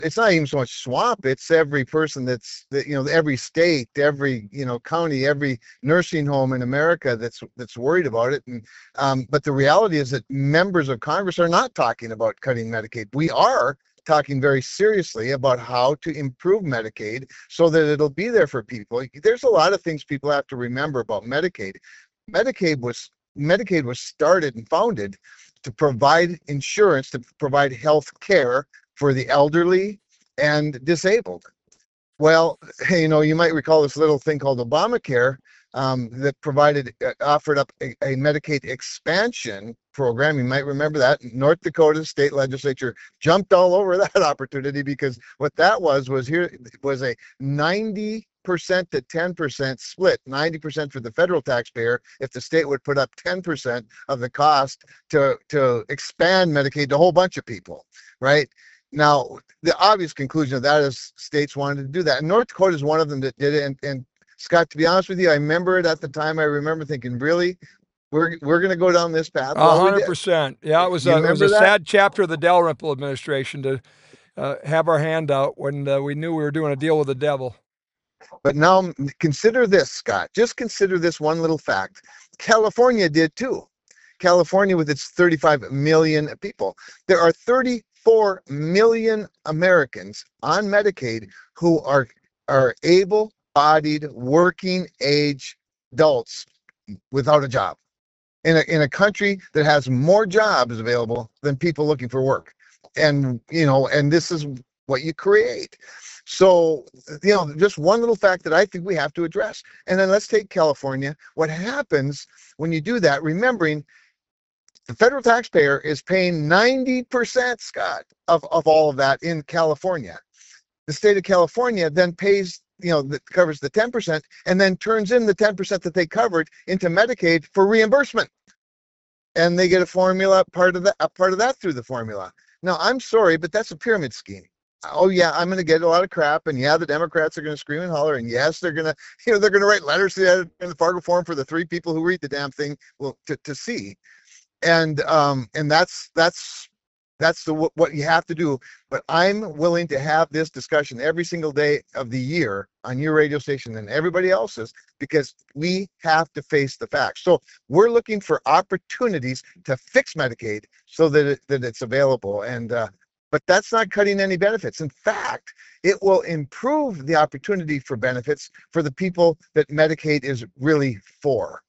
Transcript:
it's not even so much swamp. It's every person every state, every, county, every nursing home in America that's worried about it. And but the reality is that members of Congress are not talking about cutting Medicaid. We are talking very seriously about how to improve Medicaid so that it'll be there for people. There's a lot of things people have to remember about Medicaid. Medicaid was Medicaid was started and founded to provide insurance, to provide health care for the elderly and disabled. Well, you might recall this little thing called Obamacare, that offered up a Medicaid expansion program. You might remember that. North Dakota state legislature jumped all over that opportunity, because what that was a 90% to 10% split, 90% for the federal taxpayer if the state would put up 10% of the cost to expand Medicaid to a whole bunch of people, right? Now, the obvious conclusion of that is states wanted to do that. And North Dakota is one of them that did it. And Scott, to be honest with you, I remember it at the time. I remember thinking, really, we're going to go down this path? Well, we did. 100%. Yeah, You it was remember a that? sad chapter of the Dalrymple administration to have our hand out when we knew we were doing a deal with the devil. But now consider this, Scott. Just consider this one little fact. California did too. California, with its 35 million people, there are 34 million Americans on Medicaid who are able-bodied, working-age adults without a job in a country that has more jobs available than people looking for work. And this is what you create. So, just one little fact that I think we have to address. And then let's take California. What happens when you do that, remembering the federal taxpayer is paying 90%, Scott, of all of that in California. The state of California then pays, that covers the 10%, and then turns in the 10% that they covered into Medicaid for reimbursement. And they get a part of that through the formula. Now, I'm sorry, but that's a pyramid scheme. Oh yeah, I'm going to get a lot of crap, and yeah, the Democrats are going to scream and holler, and yes, they're going to, they're going to write letters to the editor in the Fargo Forum for the 3 people who read the damn thing, to see. And that's what you have to do. But I'm willing to have this discussion every single day of the year on your radio station and everybody else's, because we have to face the facts. So we're looking for opportunities to fix Medicaid so that it's available. And but that's not cutting any benefits. In fact, it will improve the opportunity for benefits for the people that Medicaid is really for.